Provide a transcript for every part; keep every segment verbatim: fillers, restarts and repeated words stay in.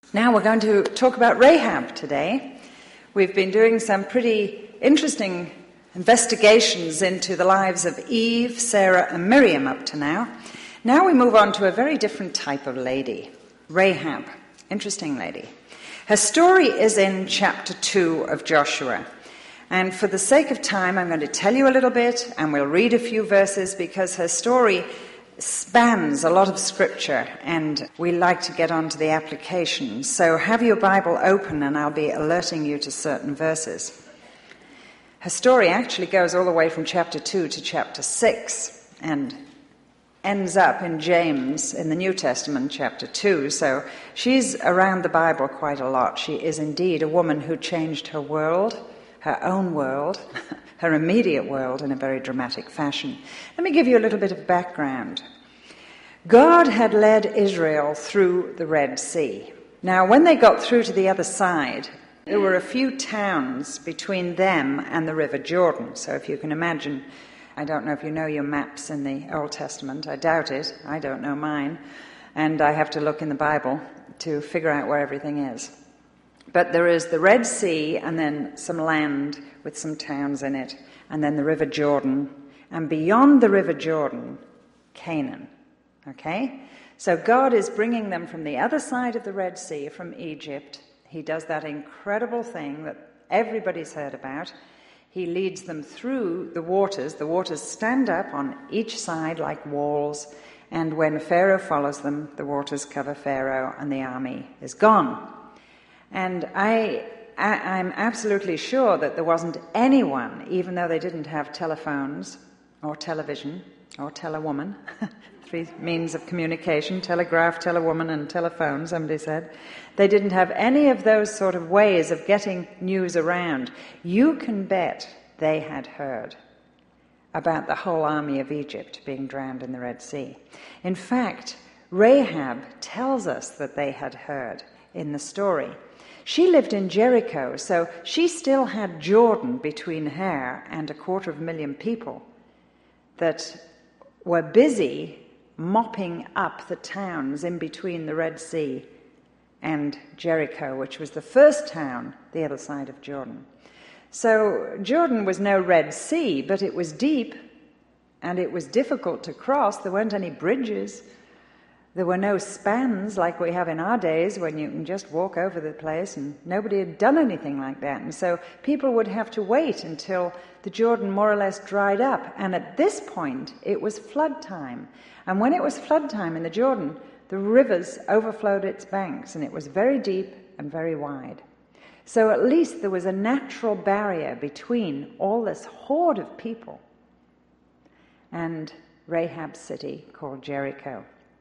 Now we're going to talk about Rahab today. We've been doing some pretty interesting investigations into the lives of Eve, Sarah, and Miriam up to now. Now we move on to a very different type of lady, Rahab. Interesting lady. Her story is in chapter two of Joshua. And for the sake of time, I'm going to tell you a little bit, and we'll read a few verses, because her story spans a lot of scripture, and we like to get on to the application. So have your Bible open, and I'll be alerting you to certain verses. Her story actually goes all the way from chapter two to chapter six, and ends up in James in the New Testament, chapter two. So she's around the Bible quite a lot. She is indeed a woman who changed her world, her own world, her immediate world, in a very dramatic fashion. Let me give you a little bit of background. God had led Israel through the Red Sea. Now, when they got through to the other side, there were a few towns between them and the River Jordan. So if you can imagine, I don't know if you know your maps in the Old Testament. I doubt it. I don't know mine. And I have to look in the Bible to figure out where everything is. But there is the Red Sea, and then some land with some towns in it, and then the River Jordan, and beyond the River Jordan, Canaan. Okay? So God is bringing them from the other side of the Red Sea, from Egypt. He does that incredible thing that everybody's heard about. He leads them through the waters. The waters stand up on each side like walls, and when Pharaoh follows them, the waters cover Pharaoh, and the army is gone. And I, I, I'm absolutely sure that there wasn't anyone, even though they didn't have telephones or television or telewoman, three means of communication, telegraph, telewoman, and telephone, somebody said. They didn't have any of those sort of ways of getting news around. You can bet they had heard about the whole army of Egypt being drowned in the Red Sea. In fact, Rahab tells us that they had heard in the story. She lived in Jericho, so she still had Jordan between her and a quarter of a million people that were busy mopping up the towns in between the Red Sea and Jericho, which was the first town the other side of Jordan. So Jordan was no Red Sea, but it was deep, and it was difficult to cross. There weren't any bridges. There were no spans like we have in our days, when you can just walk over the place, and nobody had done anything like that. And so people would have to wait until the Jordan more or less dried up. And at this point, it was flood time. And when it was flood time in the Jordan, the rivers overflowed its banks, and it was very deep and very wide. So at least there was a natural barrier between all this horde of people and Rahab's city called Jericho.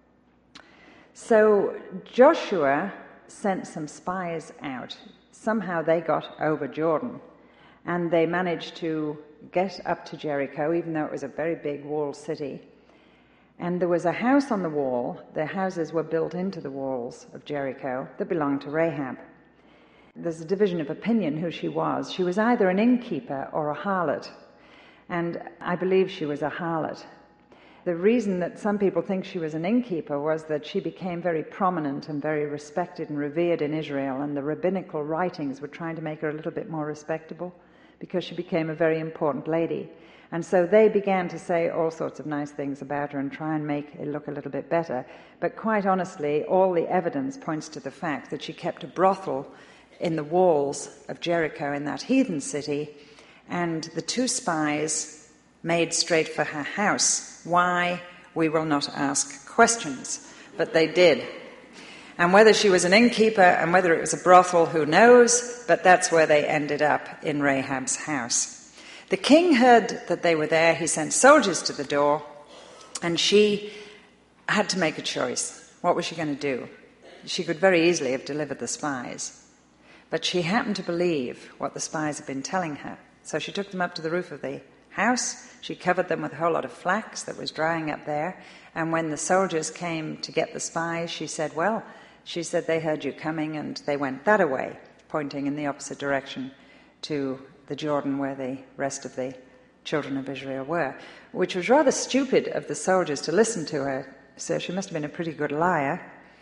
So Joshua sent some spies out. Somehow they got over Jordan, and they managed to get up to Jericho, even though it was a very big walled city. And there was a house on the wall. The houses were built into the walls of Jericho that belonged to Rahab. There's a division of opinion who she was. She was either an innkeeper or a harlot, and I believe she was a harlot. The reason that some people think she was an innkeeper was that she became very prominent and very respected and revered in Israel, and the rabbinical writings were trying to make her a little bit more respectable because she became a very important lady. And so they began to say all sorts of nice things about her and try and make it look a little bit better. But quite honestly, all the evidence points to the fact that she kept a brothel in the walls of Jericho, in that heathen city, and the two spies made straight for her house. Why? We will not ask questions, but they did. And whether she was an innkeeper and whether it was a brothel, who knows, but that's where they ended up, in Rahab's house. The king heard that they were there. He sent soldiers to the door, and she had to make a choice. What was she going to do? She could very easily have delivered the spies, but she happened to believe what the spies had been telling her. So she took them up to the roof of the house. She covered them with a whole lot of flax that was drying up there, and when the soldiers came to get the spies, she said, well, she said, they heard you coming, and they went that away, pointing in the opposite direction to the Jordan where the rest of the children of Israel were, which was rather stupid of the soldiers to listen to her, so she must have been a pretty good liar.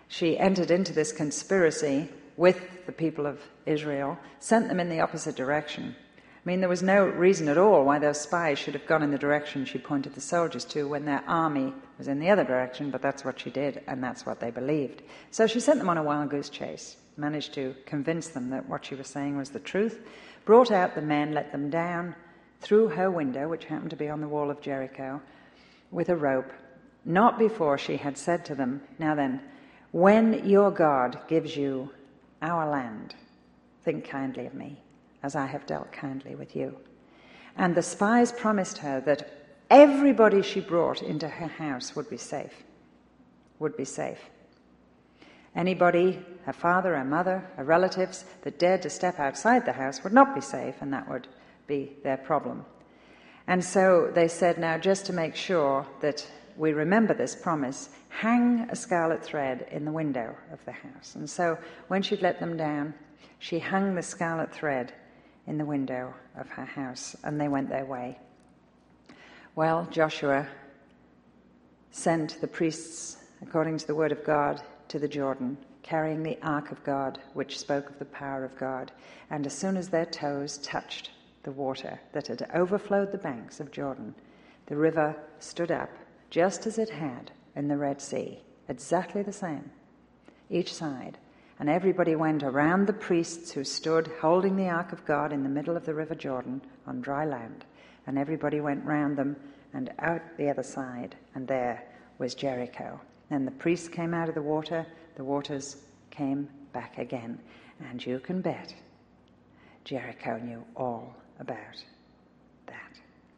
she entered into this conspiracy with the people of Israel, sent them in the opposite direction. I mean, there was no reason at all why those spies should have gone in the direction she pointed the soldiers to when their army was in the other direction, but that's what she did, and that's what they believed. So she sent them on a wild goose chase, managed to convince them that what she was saying was the truth, brought out the men, let them down through her window, which happened to be on the wall of Jericho, with a rope, not before she had said to them, "Now then, when your God gives you our land, think kindly of me, as I have dealt kindly with you." And the spies promised her that everybody she brought into her house would be safe, would be safe. Anybody, her father, her mother, her relatives, that dared to step outside the house would not be safe, and that would be their problem. And so they said, now, just to make sure that we remember this promise, hang a scarlet thread in the window of the house. And so when she'd let them down, she hung the scarlet thread in the window of her house, and they went their way. Well, Joshua sent the priests, according to the word of God, to the Jordan, carrying the ark of God, which spoke of the power of God. And as soon as their toes touched the water that had overflowed the banks of Jordan, the river stood up, just as it had in the Red Sea, exactly the same, each side. And everybody went around the priests who stood holding the ark of God in the middle of the river Jordan on dry land. And everybody went round them and out the other side, and there was Jericho. Then the priests came out of the water, the waters came back again. And you can bet Jericho knew all about that.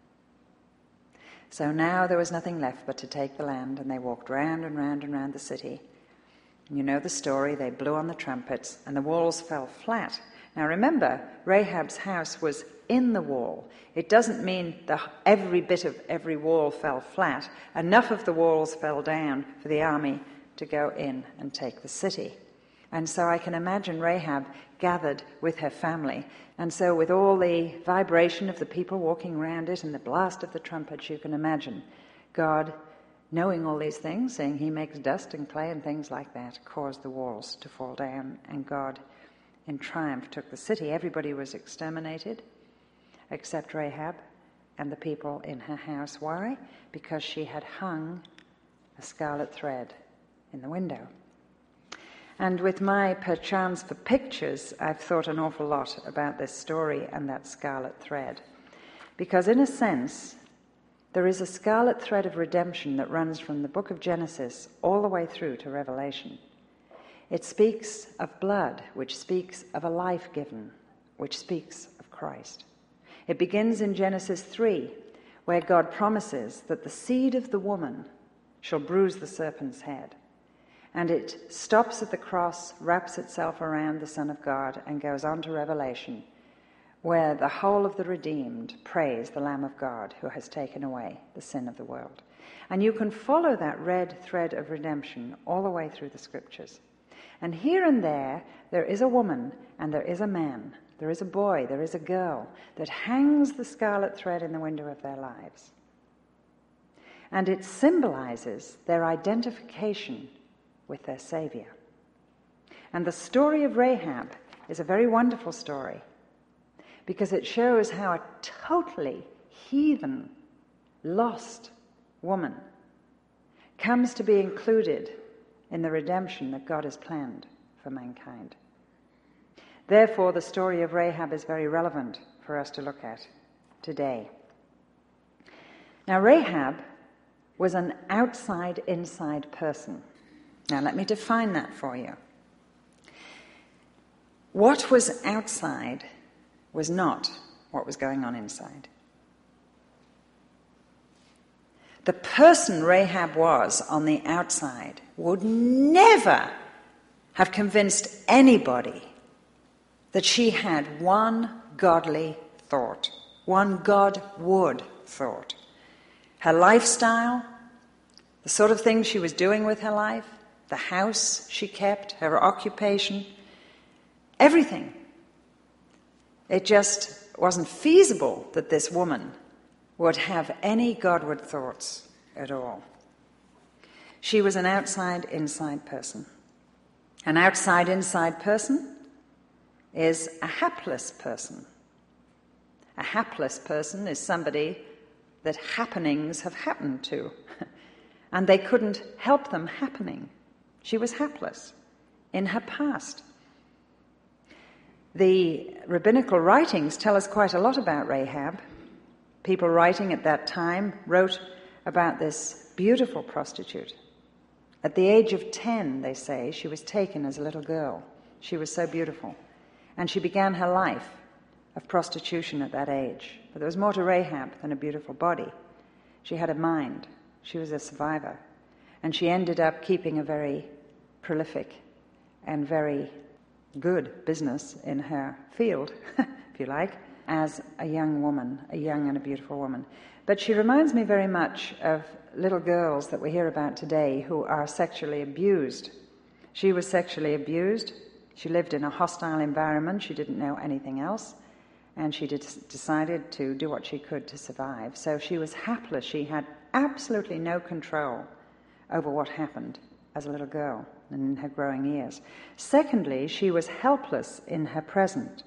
So now there was nothing left but to take the land, and they walked round and round and round the city. And you know the story, they blew on the trumpets, and the walls fell flat. Now remember, Rahab's house was in the wall. It doesn't mean that every bit of every wall fell flat. Enough of the walls fell down for the army to go in and take the city. And so I can imagine Rahab gathered with her family. And so with all the vibration of the people walking around it and the blast of the trumpets, you can imagine God, knowing all these things, saying he makes dust and clay and things like that, caused the walls to fall down. And God, in triumph, took the city. Everybody was exterminated except Rahab and the people in her house. Why? Because she had hung a scarlet thread in the window. And with my perchance for pictures, I've thought an awful lot about this story and that scarlet thread. Because in a sense, there is a scarlet thread of redemption that runs from the book of Genesis all the way through to Revelation. It speaks of blood, which speaks of a life given, which speaks of Christ. It begins in Genesis three, where God promises that the seed of the woman shall bruise the serpent's head. And it stops at the cross, wraps itself around the Son of God, and goes on to Revelation, where the whole of the redeemed praise the Lamb of God who has taken away the sin of the world. And you can follow that red thread of redemption all the way through the scriptures. And here and there, there is a woman and there is a man, there is a boy, there is a girl that hangs the scarlet thread in the window of their lives. And it symbolizes their identification with their Savior. And the story of Rahab is a very wonderful story because it shows how a totally heathen, lost woman comes to be included in the redemption that God has planned for mankind. Therefore, the story of Rahab is very relevant for us to look at today. Now, Rahab was an outside-inside person. Now, let me define that for you. What was outside was not what was going on inside. The person Rahab was on the outside would never have convinced anybody that she had one godly thought, one Godward thought. Her lifestyle, the sort of things she was doing with her life, the house she kept, her occupation, everything. It just wasn't feasible that this woman would have any Godward thoughts at all. She was an outside-inside person. An outside-inside person is a hapless person. A hapless person is somebody that happenings have happened to, and they couldn't help them happening. She was hapless in her past. The rabbinical writings tell us quite a lot about Rahab. People writing at that time wrote about this beautiful prostitute. At the age of ten, they say, she was taken as a little girl. She was so beautiful. And she began her life of prostitution at that age. But there was more to Rahab than a beautiful body. She had a mind. She was a survivor. And she ended up keeping a very prolific and very good business in her field, if you like, as a young woman, a young and a beautiful woman. But she reminds me very much of little girls that we hear about today who are sexually abused. She was sexually abused. She lived in a hostile environment. She didn't know anything else. And she did, decided to do what she could to survive. So she was hapless. She had absolutely no control over what happened as a little girl and in her growing years. Secondly, she was helpless in her present.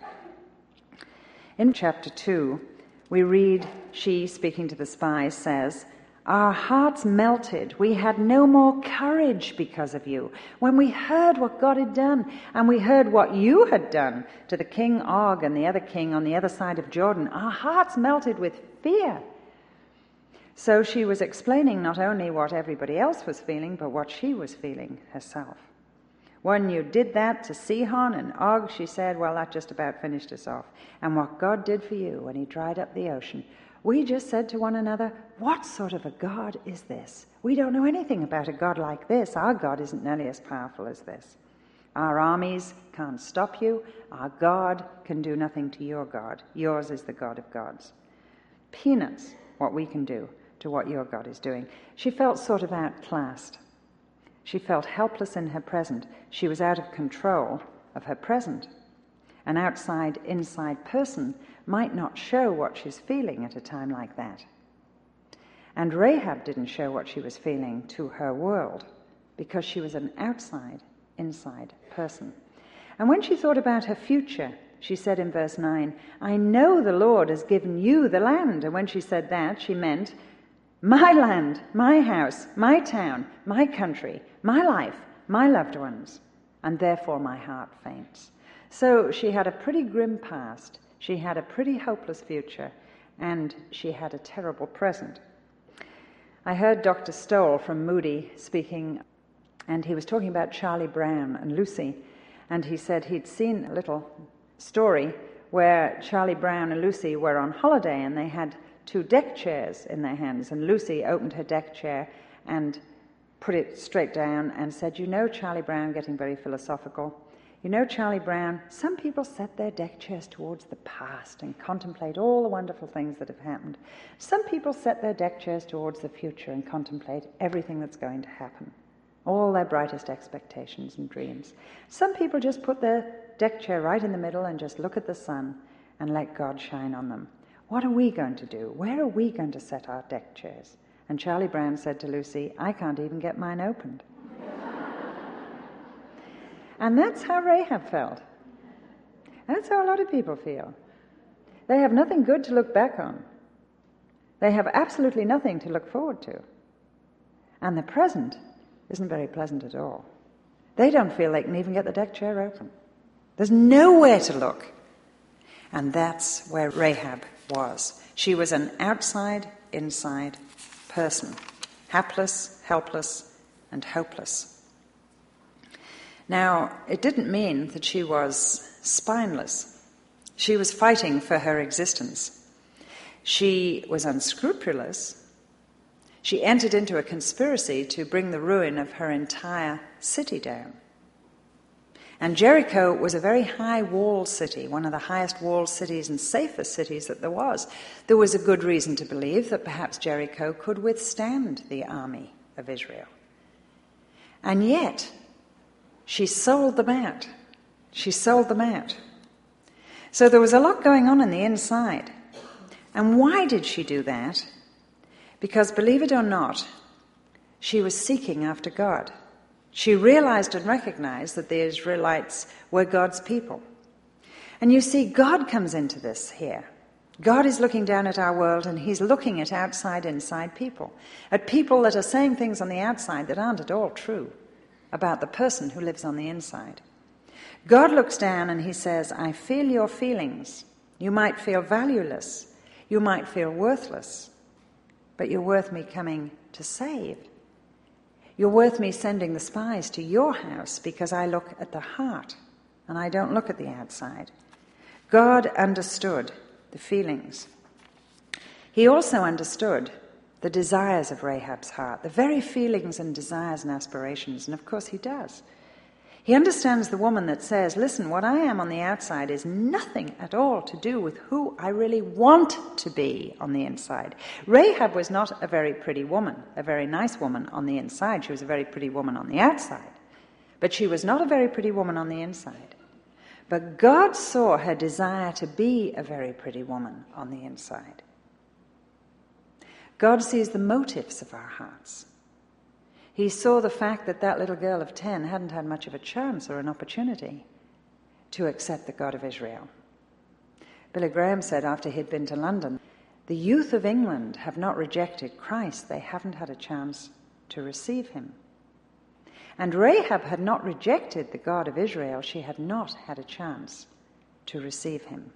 In chapter two, we read, she, speaking to the spies, says, "Our hearts melted. We had no more courage because of you. When we heard what God had done, and we heard what you had done to the king Og and the other king on the other side of Jordan, our hearts melted with fear." So she was explaining not only what everybody else was feeling, but what she was feeling herself. When you did that to Sihon and Og, she said, well, that just about finished us off. And what God did for you when he dried up the ocean, we just said to one another, what sort of a God is this? We don't know anything about a God like this. Our God isn't nearly as powerful as this. Our armies can't stop you. Our God can do nothing to your God. Yours is the God of gods. Peanuts, what we can do to what your God is doing. She felt sort of outclassed. She felt helpless in her present. She was out of control of her present. An outside-inside person might not show what she's feeling at a time like that. And Rahab didn't show what she was feeling to her world because she was an outside-inside person. And when she thought about her future, she said in verse nine, "I know the Lord has given you the land." And when she said that, she meant my land, my house, my town, my country, my life, my loved ones, and therefore my heart faints. So she had a pretty grim past, she had a pretty hopeless future, and she had a terrible present. I heard Doctor Stoll from Moody speaking, and he was talking about Charlie Brown and Lucy, and he said he'd seen a little story where Charlie Brown and Lucy were on holiday, and they had two deck chairs in their hands, and Lucy opened her deck chair and put it straight down and said, "You know, Charlie Brown," getting very philosophical, "you know, Charlie Brown, some people set their deck chairs towards the past and contemplate all the wonderful things that have happened. Some people set their deck chairs towards the future and contemplate everything that's going to happen, all their brightest expectations and dreams. Some people just put their deck chair right in the middle and just look at the sun and let God shine on them. What are we going to do? Where are we going to set our deck chairs?" And Charlie Brown said to Lucy, "I can't even get mine opened." And that's how Rahab felt. That's how a lot of people feel. They have nothing good to look back on. They have absolutely nothing to look forward to. And the present isn't very pleasant at all. They don't feel they can even get the deck chair open. There's nowhere to look. And that's where Rahab was. She was an outside-inside person, hapless, helpless, and hopeless. Now, it didn't mean that she was spineless. She was fighting for her existence. She was unscrupulous. She entered into a conspiracy to bring the ruin of her entire city down. And Jericho was a very high-walled city, one of the highest walled cities and safest cities that there was. There was a good reason to believe that perhaps Jericho could withstand the army of Israel. And yet, she sold them out. She sold them out. So there was a lot going on in the inside. And why did she do that? Because, believe it or not, she was seeking after God. She realized and recognized that the Israelites were God's people. And you see, God comes into this here. God is looking down at our world, and he's looking at outside, inside people, at people that are saying things on the outside that aren't at all true about the person who lives on the inside. God looks down and he says, I feel your feelings. You might feel valueless. You might feel worthless. But you're worth me coming to save. You're worth me sending the spies to your house because I look at the heart and I don't look at the outside. God understood the feelings. He also understood the desires of Rahab's heart, the very feelings and desires and aspirations, and of course he does. He understands the woman that says, listen, what I am on the outside is nothing at all to do with who I really want to be on the inside. Rahab was not a very pretty woman, a very nice woman on the inside. She was a very pretty woman on the outside. But she was not a very pretty woman on the inside. But God saw her desire to be a very pretty woman on the inside. God sees the motives of our hearts. He saw the fact that that little girl of ten hadn't had much of a chance or an opportunity to accept the God of Israel. Billy Graham said after he'd been to London, the youth of England have not rejected Christ. They haven't had a chance to receive him. And Rahab had not rejected the God of Israel. She had not had a chance to receive him.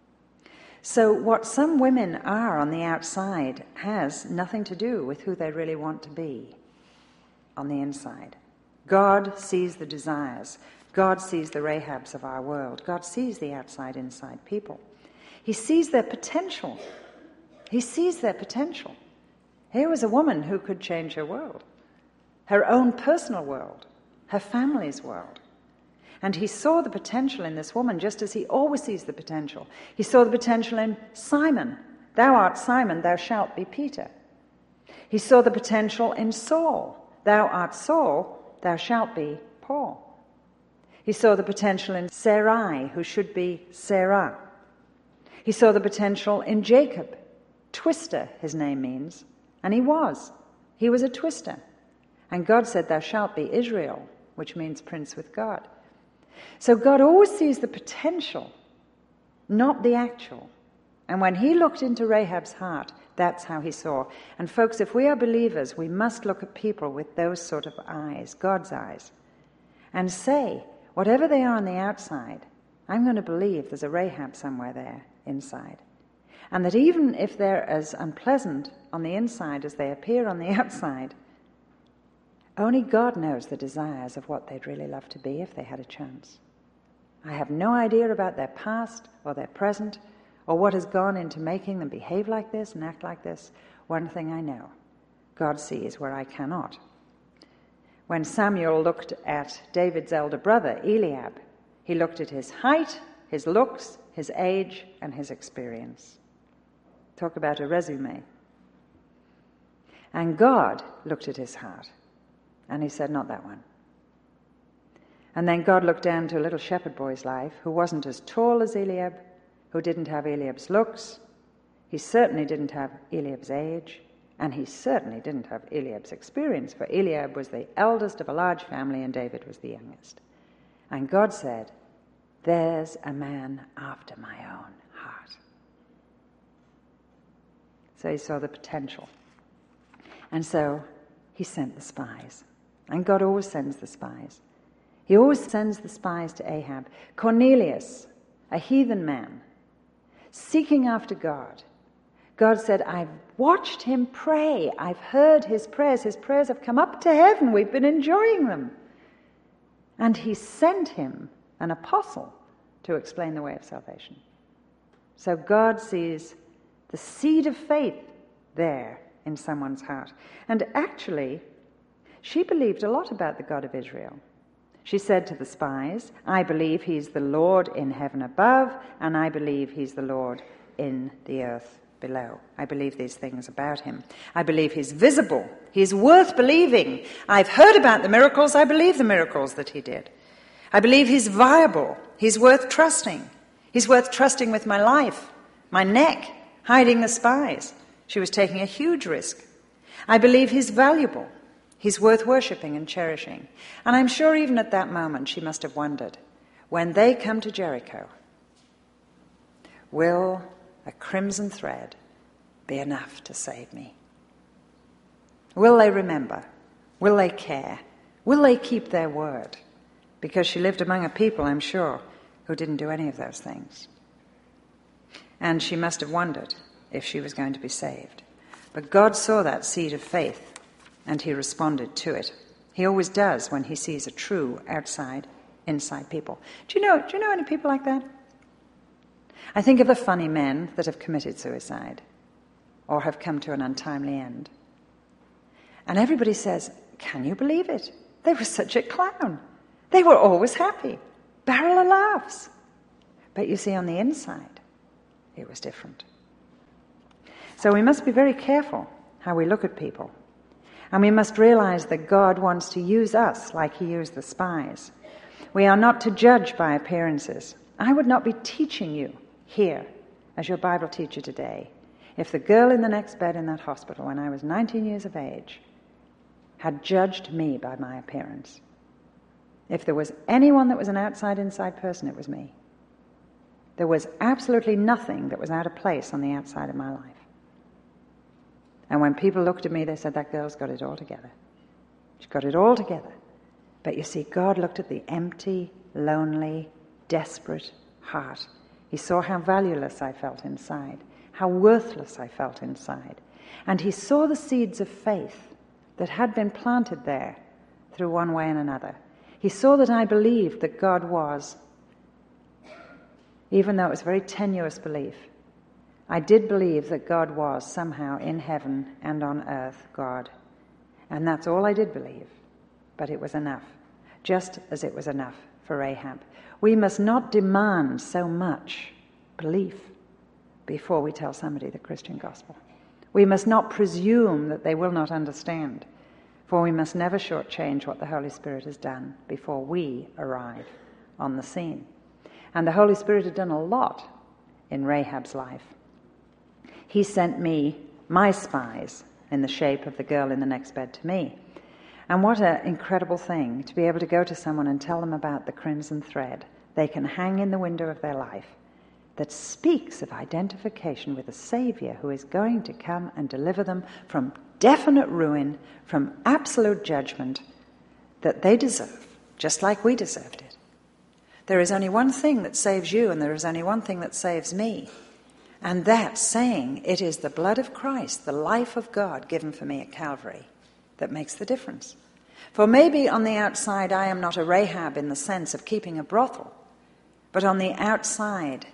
So what some women are on the outside has nothing to do with who they really want to be on the inside. God sees the desires. God sees the Rahabs of our world. God sees the outside-inside people. He sees their potential. He sees their potential. Here was a woman who could change her world, her own personal world, her family's world. And he saw the potential in this woman just as he always sees the potential. He saw the potential in Simon. Thou art Simon, thou shalt be Peter. He saw the potential in Saul. Thou art Saul, thou shalt be Paul. He saw the potential in Sarai, who should be Sarah. He saw the potential in Jacob. Twister, his name means. And he was. He was a twister. And God said, thou shalt be Israel, which means prince with God. So God always sees the potential, not the actual. And when he looked into Rahab's heart, that's how he saw. And folks, if we are believers, we must look at people with those sort of eyes, God's eyes, and say, whatever they are on the outside, I'm going to believe there's a Rahab somewhere there inside. And that even if they're as unpleasant on the inside as they appear on the outside, only God knows the desires of what they'd really love to be if they had a chance. I have no idea about their past or their present or what has gone into making them behave like this and act like this. One thing I know, God sees where I cannot. When Samuel looked at David's elder brother, Eliab, he looked at his height, his looks, his age, and his experience. Talk about a resume. And God looked at his heart, and he said, not that one. And then God looked down to a little shepherd boy's life who wasn't as tall as Eliab, who didn't have Eliab's looks. He certainly didn't have Eliab's age, and he certainly didn't have Eliab's experience, for Eliab was the eldest of a large family and David was the youngest. And God said, there's a man after my own heart. So he saw the potential. And so he sent the spies. And God always sends the spies. He always sends the spies to Ahab. Cornelius, a heathen man, seeking after God. God said, I've watched him pray. I've heard his prayers. His prayers have come up to heaven. We've been enjoying them. And he sent him an apostle to explain the way of salvation. So God sees the seed of faith there in someone's heart. And actually, she believed a lot about the God of Israel. She said to the spies, I believe he's the Lord in heaven above, and I believe he's the Lord in the earth below. I believe these things about him. I believe he's visible. He's worth believing. I've heard about the miracles. I believe the miracles that he did. I believe he's viable. He's worth trusting. He's worth trusting with my life, my neck, hiding the spies. She was taking a huge risk. I believe he's valuable. He's worth worshipping and cherishing. And I'm sure even at that moment she must have wondered, when they come to Jericho, will a crimson thread be enough to save me? Will they remember? Will they care? Will they keep their word? Because she lived among a people, I'm sure, who didn't do any of those things. And she must have wondered if she was going to be saved. But God saw that seed of faith, and he responded to it. He always does when he sees a true outside, inside people. Do you know, do you know any people like that? I think of the funny men that have committed suicide or have come to an untimely end. And everybody says, can you believe it? They were such a clown. They were always happy. Barrel of laughs. But you see, on the inside, it was different. So we must be very careful how we look at people. And we must realize that God wants to use us like he used the spies. We are not to judge by appearances. I would not be teaching you here as your Bible teacher today if the girl in the next bed in that hospital when I was nineteen years of age had judged me by my appearance. If there was anyone that was an outside-inside person, it was me. There was absolutely nothing that was out of place on the outside of my life. And when people looked at me, they said, that girl's got it all together. She's got it all together. But you see, God looked at the empty, lonely, desperate heart. He saw how valueless I felt inside, how worthless I felt inside. And he saw the seeds of faith that had been planted there through one way and another. He saw that I believed that God was, even though it was a very tenuous belief. I did believe that God was somehow in heaven and on earth, God. And that's all I did believe. But it was enough, just as it was enough for Rahab. We must not demand so much belief before we tell somebody the Christian gospel. We must not presume that they will not understand, for we must never shortchange what the Holy Spirit has done before we arrive on the scene. And the Holy Spirit had done a lot in Rahab's life. He sent me my spies in the shape of the girl in the next bed to me. And what an incredible thing to be able to go to someone and tell them about the crimson thread they can hang in the window of their life that speaks of identification with a Savior who is going to come and deliver them from definite ruin, from absolute judgment that they deserve, just like we deserved it. There is only one thing that saves you, and there is only one thing that saves me. And that's saying it is the blood of Christ, the life of God given for me at Calvary, that makes the difference. For maybe on the outside I am not a Rahab in the sense of keeping a brothel, but on the outside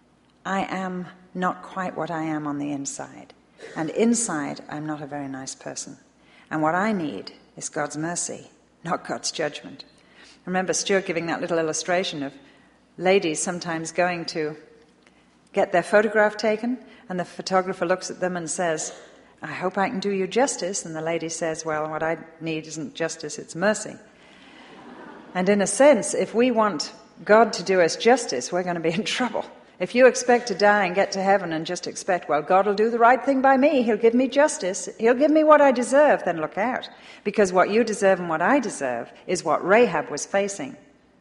I am not quite what I am on the inside. And inside I'm not a very nice person. And what I need is God's mercy, not God's judgment. I remember Stuart giving that little illustration of ladies sometimes going to get their photograph taken, and the photographer looks at them and says, I hope I can do you justice. And the lady says, well, what I need isn't justice, it's mercy. And in a sense, if we want God to do us justice, we're going to be in trouble. If you expect to die and get to heaven and just expect, well, God will do the right thing by me, he'll give me justice, he'll give me what I deserve, then look out. Because what you deserve and what I deserve is what Rahab was facing.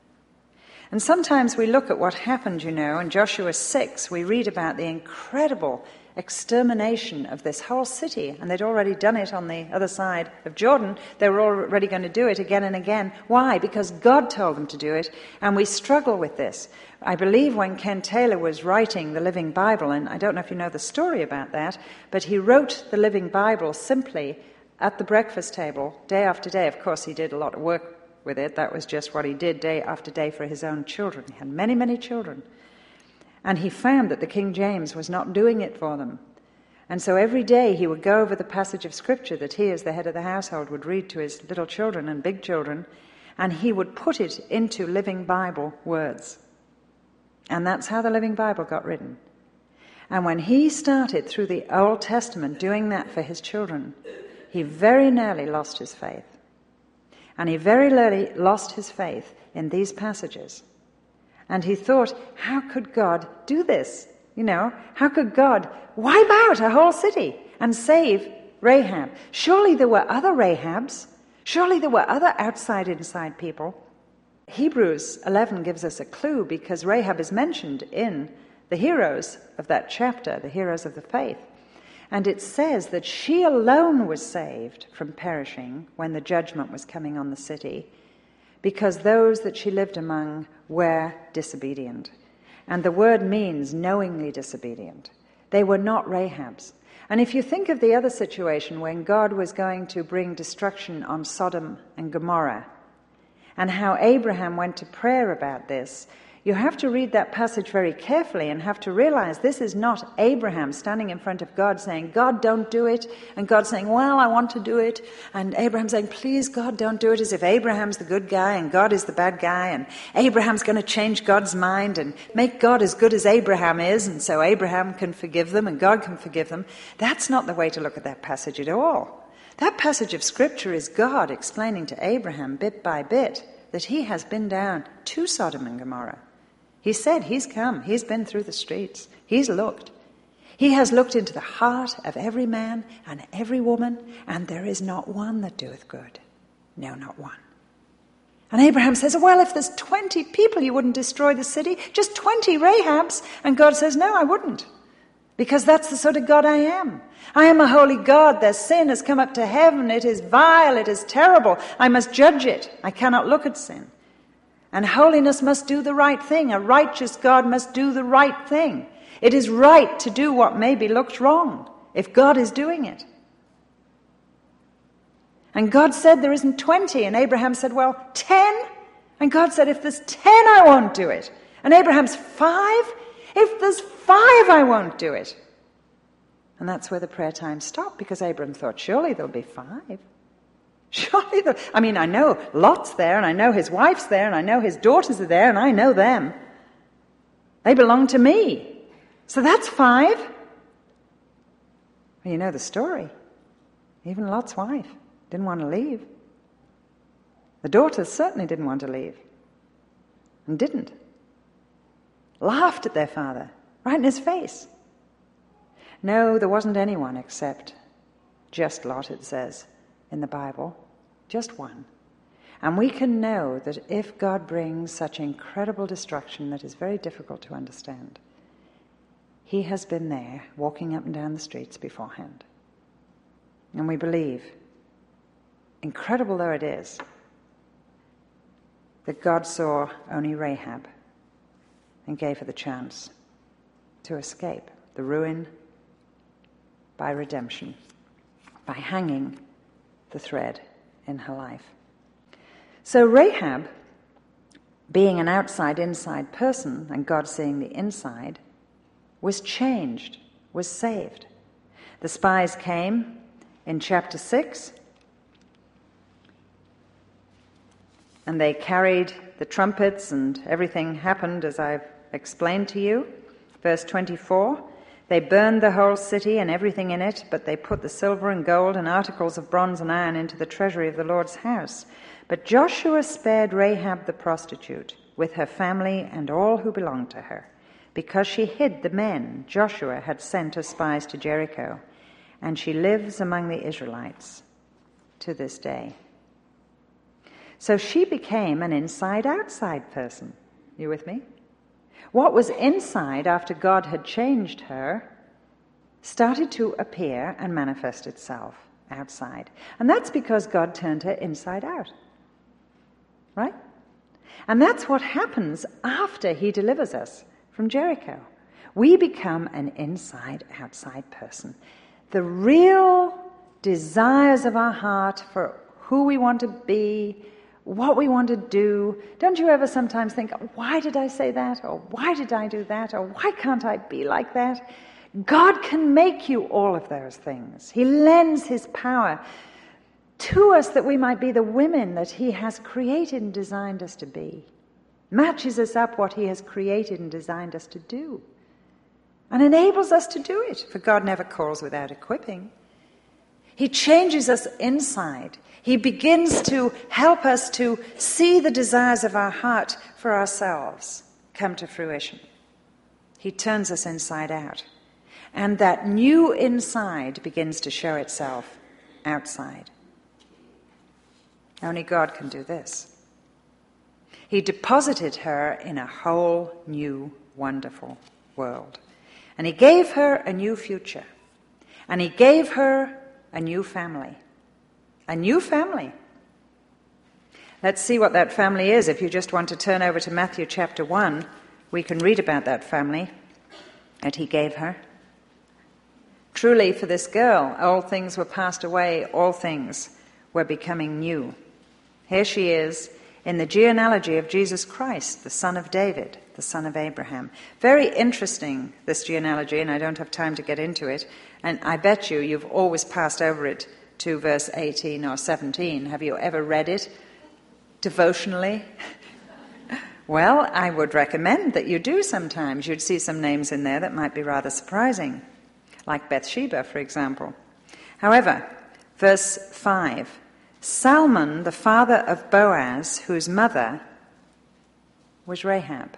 And sometimes we look at what happened, you know, in Joshua six, we read about the incredible extermination of this whole city, and they'd already done it on the other side of Jordan. They were already going to do it again and again. Why? Because God told them to do it, and we struggle with this. I believe when Ken Taylor was writing the Living Bible, and I don't know if you know the story about that, but he wrote the Living Bible simply at the breakfast table, day after day. Of course, he did a lot of work with it. That was just what he did day after day for his own children. He had many, many children. And he found that the King James was not doing it for them. And so every day he would go over the passage of Scripture that he, as the head of the household, would read to his little children and big children, and he would put it into Living Bible words. And that's how the Living Bible got written. And when he started through the Old Testament doing that for his children, he very nearly lost his faith. And he very nearly lost his faith in these passages. And he thought, how could God do this? You know, how could God wipe out a whole city and save Rahab? Surely there were other Rahabs. Surely there were other outside-inside people. Hebrews eleven gives us a clue because Rahab is mentioned in the heroes of that chapter, the heroes of the faith. And it says that she alone was saved from perishing when the judgment was coming on the city, because those that she lived among were disobedient. And the word means knowingly disobedient. They were not Rahab's. And if you think of the other situation when God was going to bring destruction on Sodom and Gomorrah, and how Abraham went to prayer about this, you have to read that passage very carefully and have to realize this is not Abraham standing in front of God saying, God, don't do it. And God saying, well, I want to do it. And Abraham saying, please, God, don't do it, as if Abraham's the good guy and God is the bad guy. And Abraham's going to change God's mind and make God as good as Abraham is. And so Abraham can forgive them and God can forgive them. That's not the way to look at that passage at all. That passage of Scripture is God explaining to Abraham bit by bit that he has been down to Sodom and Gomorrah. He said he's come, he's been through the streets, he's looked. He has looked into the heart of every man and every woman, and there is not one that doeth good. No, not one. And Abraham says, well, if there's twenty people, you wouldn't destroy the city, just twenty Rahabs. And God says, no, I wouldn't, because that's the sort of God I am. I am a holy God. Their sin has come up to heaven. It is vile. It is terrible. I must judge it. I cannot look at sin. And holiness must do the right thing. A righteous God must do the right thing. It is right to do what maybe looks wrong if God is doing it. And God said there isn't twenty. And Abraham said, well, ten? And God said, if there's ten, I won't do it. And Abraham's five? If there's five, I won't do it. And that's where the prayer time stopped, because Abraham thought, surely there'll be five. Surely, the, I mean, I know Lot's there, and I know his wife's there, and I know his daughters are there, and I know them. They belong to me. So that's five. Well, you know the story. Even Lot's wife didn't want to leave. The daughters certainly didn't want to leave. And didn't. Laughed at their father, right in his face. No, there wasn't anyone except just Lot, it says in the Bible, just one. And we can know that if God brings such incredible destruction that is very difficult to understand, he has been there walking up and down the streets beforehand. And we believe, incredible though it is, that God saw only Rahab and gave her the chance to escape the ruin by redemption, by hanging the thread in her life. So Rahab, being an outside-inside person, and God seeing the inside, was changed, was saved. The spies came in chapter six, and they carried the trumpets, and everything happened as I've explained to you. Verse twenty-four, they burned the whole city and everything in it, but they put the silver and gold and articles of bronze and iron into the treasury of the Lord's house. But Joshua spared Rahab the prostitute, with her family and all who belonged to her, because she hid the men Joshua had sent as spies to Jericho, and she lives among the Israelites to this day. So she became an inside-outside person. You with me? What was inside after God had changed her started to appear and manifest itself outside. And that's because God turned her inside out. Right? And that's what happens after he delivers us from Jericho. We become an inside-outside person. The real desires of our heart for who we want to be, what we want to do. Don't you ever sometimes think, why did I say that? Or why did I do that? Or why can't I be like that? God can make you all of those things. He lends his power to us that we might be the women that he has created and designed us to be. Matches us up what he has created and designed us to do. And enables us to do it. For God never calls without equipping. He changes us inside. He begins to help us to see the desires of our heart for ourselves come to fruition. He turns us inside out. And that new inside begins to show itself outside. Only God can do this. He deposited her in a whole new, wonderful world. And he gave her a new future. And he gave her a new family. A new family. Let's see what that family is. If you just want to turn over to Matthew chapter one, we can read about that family that he gave her. Truly, for this girl, all things were passed away, all things were becoming new. Here she is in the genealogy of Jesus Christ, the son of David, the son of Abraham. Very interesting, this genealogy, and I don't have time to get into it. And I bet you you've always passed over it to verse eighteen or seventeen. Have you ever read it devotionally? Well, I would recommend that you do sometimes. You'd see some names in there that might be rather surprising, like Bathsheba, for example. However, verse five, Salmon, the father of Boaz, whose mother was Rahab.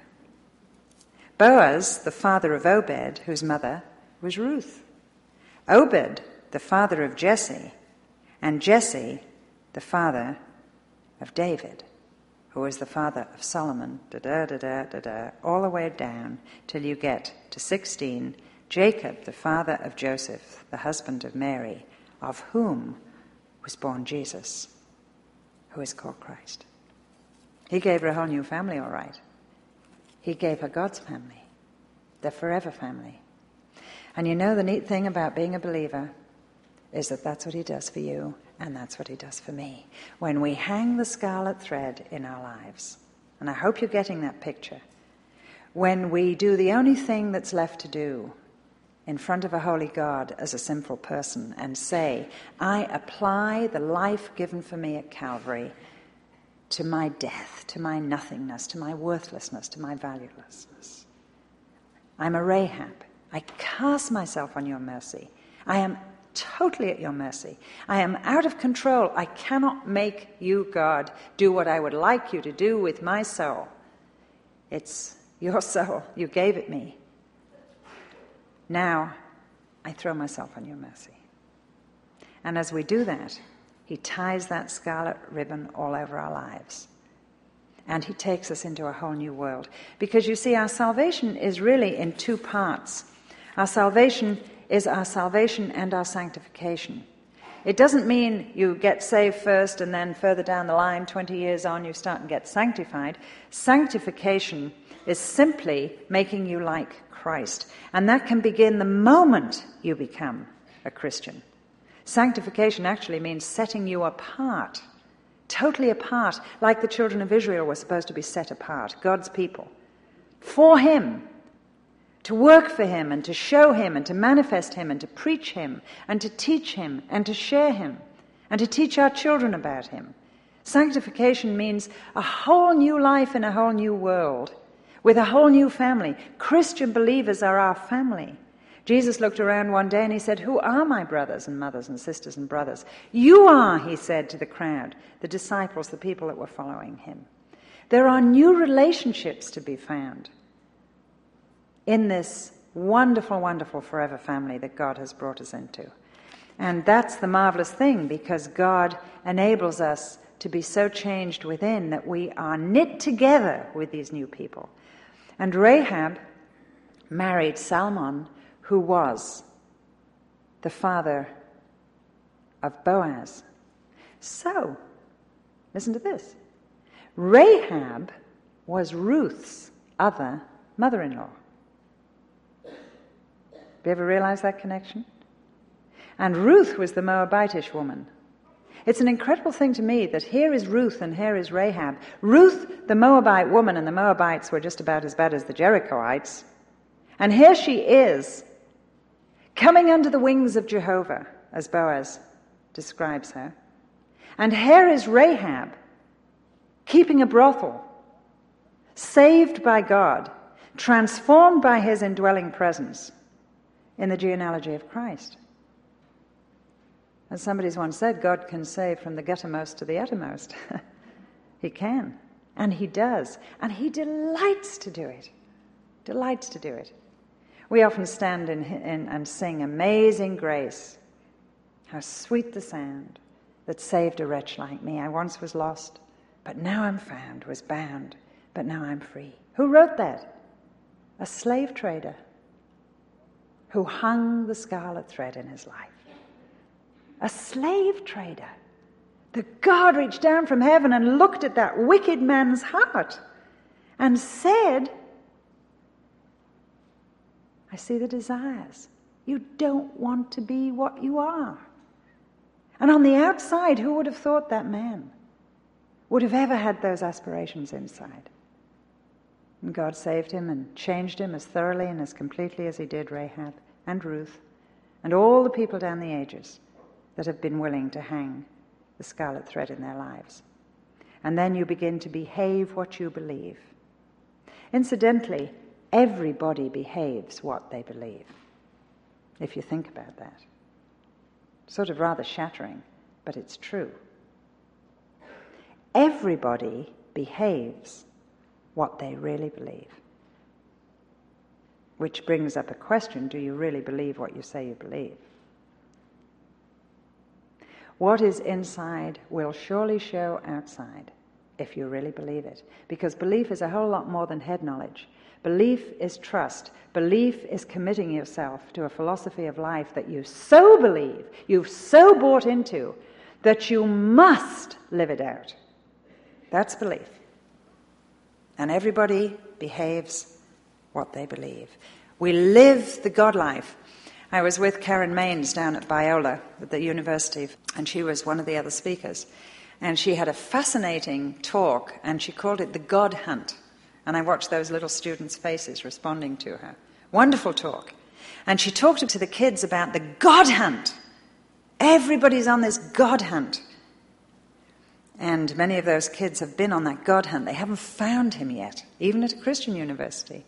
Boaz, the father of Obed, whose mother was Ruth. Obed, the father of Jesse, and Jesse, the father of David, who was the father of Solomon, da-da-da-da-da-da, all the way down till you get to sixteen, Jacob, the father of Joseph, the husband of Mary, of whom was born Jesus, who is called Christ. He gave her a whole new family, all right. He gave her God's family, the forever family. And you know the neat thing about being a believer is that that's what he does for you, and that's what he does for me. When we hang the scarlet thread in our lives, and I hope you're getting that picture, when we do the only thing that's left to do in front of a holy God as a sinful person and say, I apply the life given for me at Calvary to my death, to my nothingness, to my worthlessness, to my valuelessness. I'm a Rahab. I cast myself on your mercy. I am totally at your mercy. I am out of control. I cannot make you, God, do what I would like you to do with my soul. It's your soul. You gave it me. Now, I throw myself on your mercy. And as we do that, he ties that scarlet ribbon all over our lives. And he takes us into a whole new world. Because you see, our salvation is really in two parts. Our salvation is our salvation and our sanctification. It doesn't mean you get saved first and then further down the line, twenty years on, you start and get sanctified. Sanctification is simply making you like Christ. And that can begin the moment you become a Christian. Sanctification actually means setting you apart, totally apart, like the children of Israel were supposed to be set apart, God's people, for him, to work for him and to show him and to manifest him and to preach him and to teach him and to share him and to teach our children about him. Sanctification means a whole new life in a whole new world with a whole new family. Christian believers are our family. Jesus looked around one day and he said, who are my brothers and mothers and sisters and brothers? You are, he said to the crowd, the disciples, the people that were following him. There are new relationships to be found in this wonderful, wonderful forever family that God has brought us into. And that's the marvelous thing, because God enables us to be so changed within that we are knit together with these new people. And Rahab married Salmon, who was the father of Boaz. So, listen to this. Rahab was Ruth's other mother-in-law. Have you ever realized that connection? And Ruth was the Moabitish woman. It's an incredible thing to me that here is Ruth and here is Rahab. Ruth, the Moabite woman, and the Moabites were just about as bad as the Jerichoites. And here she is, coming under the wings of Jehovah, as Boaz describes her. And here is Rahab, keeping a brothel, saved by God, transformed by his indwelling presence in the genealogy of Christ. As somebody's once said, God can save from the guttermost to the uttermost. He can, and he does, and he delights to do it. Delights to do it. We often stand in, in, and sing Amazing Grace. How sweet the sound that saved a wretch like me. I once was lost, but now I'm found, was bound, but now I'm free. Who wrote that? A slave trader who hung the scarlet thread in his life. A slave trader. That God reached down from heaven and looked at that wicked man's heart and said, I see the desires. You don't want to be what you are. And on the outside, who would have thought that man would have ever had those aspirations inside? And God saved him and changed him as thoroughly and as completely as he did Rahab and Ruth and all the people down the ages that have been willing to hang the scarlet thread in their lives. And then you begin to behave what you believe. Incidentally, everybody behaves what they believe, if you think about that. Sort of rather shattering, but it's true. Everybody behaves what they really believe. Which brings up a question, do you really believe what you say you believe? What is inside will surely show outside, if you really believe it. Because belief is a whole lot more than head knowledge. Belief is trust. Belief is committing yourself to a philosophy of life that you so believe, you've so bought into, that you must live it out. That's belief. And everybody behaves what they believe. We live the God life. I was with Karen Maines down at Biola at the university, and she was one of the other speakers. And she had a fascinating talk, and she called it the God Hunt. And I watched those little students' faces responding to her. Wonderful talk. And she talked to the kids about the God Hunt. Everybody's on this God Hunt. And many of those kids have been on that God Hunt. They haven't found him yet, even at a Christian university.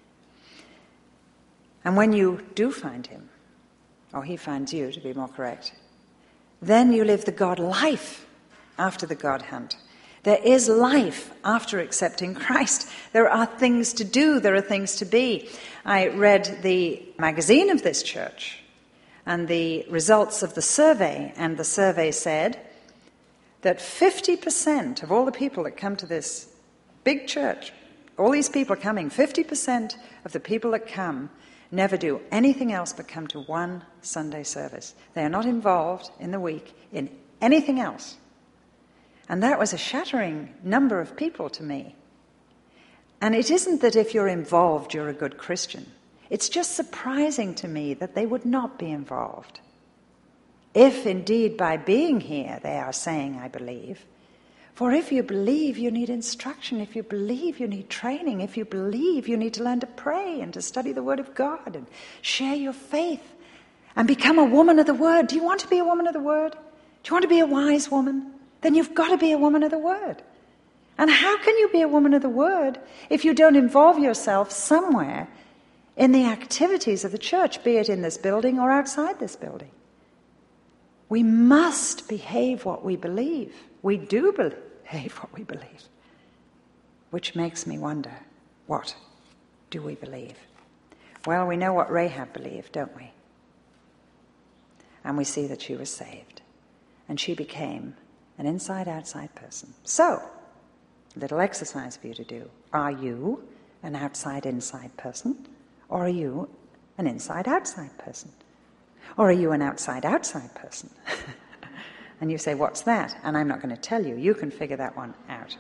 And when you do find him, or he finds you, to be more correct, then you live the God life after the God Hunt. There is life after accepting Christ. There are things to do. There are things to be. I read the magazine of this church and the results of the survey, and the survey said that fifty percent of all the people that come to this big church, all these people coming, fifty percent of the people that come never do anything else but come to one Sunday service. They are not involved in the week in anything else. And that was a shattering number of people to me. And it isn't that if you're involved, you're a good Christian. It's just surprising to me that they would not be involved. If indeed by being here they are saying, I believe. For if you believe, you need instruction. If you believe, you need training. If you believe, you need to learn to pray and to study the Word of God and share your faith and become a woman of the Word. Do you want to be a woman of the Word? Do you want to be a wise woman? Then you've got to be a woman of the Word. And how can you be a woman of the Word if you don't involve yourself somewhere in the activities of the church, be it in this building or outside this building? We must behave what we believe. We do behave what we believe. Which makes me wonder, what do we believe? Well, we know what Rahab believed, don't we? And we see that she was saved. And she became an inside-outside person. So, a little exercise for you to do. Are you an outside-inside person? Or are you an inside-outside person? Or are you an outside-outside person? And you say, what's that? And I'm not going to tell you. You can figure that one out.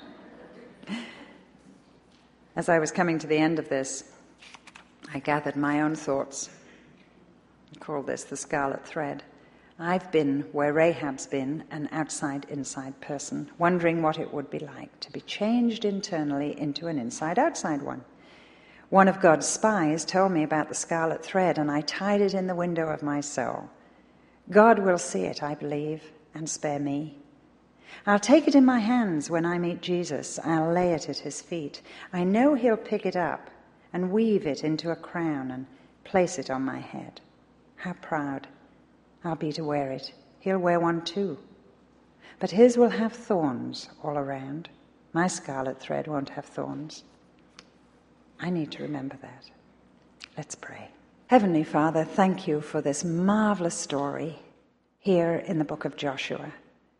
As I was coming to the end of this, I gathered my own thoughts. I call this the scarlet thread. I've been where Rahab's been, an outside-inside person, wondering what it would be like to be changed internally into an inside-outside one. One of God's spies told me about the scarlet thread, and I tied it in the window of my soul. God will see it, I believe, and spare me. I'll take it in my hands when I meet Jesus. I'll lay it at his feet. I know he'll pick it up and weave it into a crown and place it on my head. How proud I'll be to wear it. He'll wear one too. But his will have thorns all around. My scarlet thread won't have thorns. I need to remember that. Let's pray. Heavenly Father, thank you for this marvelous story here in the book of Joshua.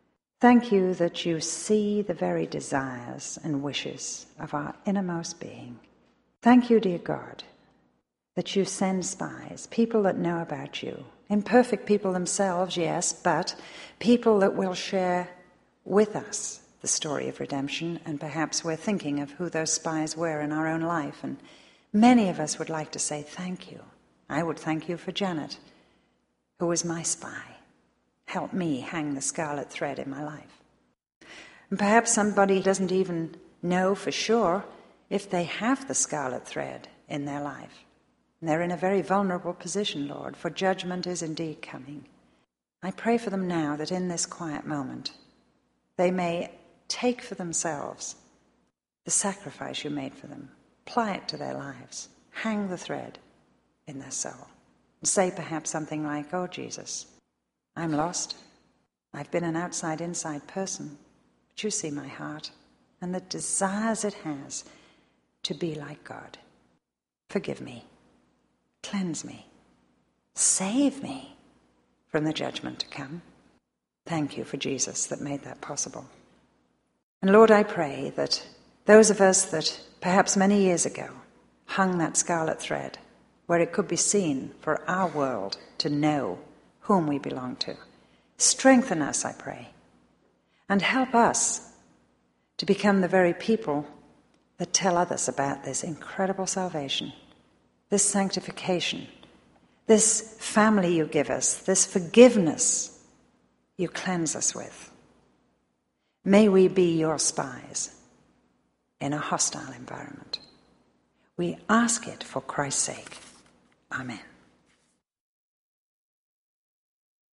Thank you that you see the very desires and wishes of our innermost being. Thank you, dear God, that you send spies, people that know about you. Imperfect people themselves, yes, but people that will share with us the story of redemption, and perhaps we're thinking of who those spies were in our own life, and many of us would like to say thank you. I would thank you for Janet, who was my spy. Help me hang the scarlet thread in my life. And perhaps somebody doesn't even know for sure if they have the scarlet thread in their life. And they're in a very vulnerable position, Lord, for judgment is indeed coming. I pray for them now that in this quiet moment, they may take for themselves the sacrifice you made for them, apply it to their lives, hang the thread in their soul, and say perhaps something like, oh, Jesus, I'm lost. I've been an outside-inside person, but you see my heart and the desires it has to be like God. Forgive me. Cleanse me. Save me from the judgment to come. Thank you for Jesus that made that possible. And Lord, I pray that those of us that perhaps many years ago hung that scarlet thread where it could be seen for our world to know whom we belong to. Strengthen us, I pray, and help us to become the very people that tell others about this incredible salvation, this sanctification, this family you give us, this forgiveness you cleanse us with. May we be your spies in a hostile environment. We ask it for Christ's sake. Amen.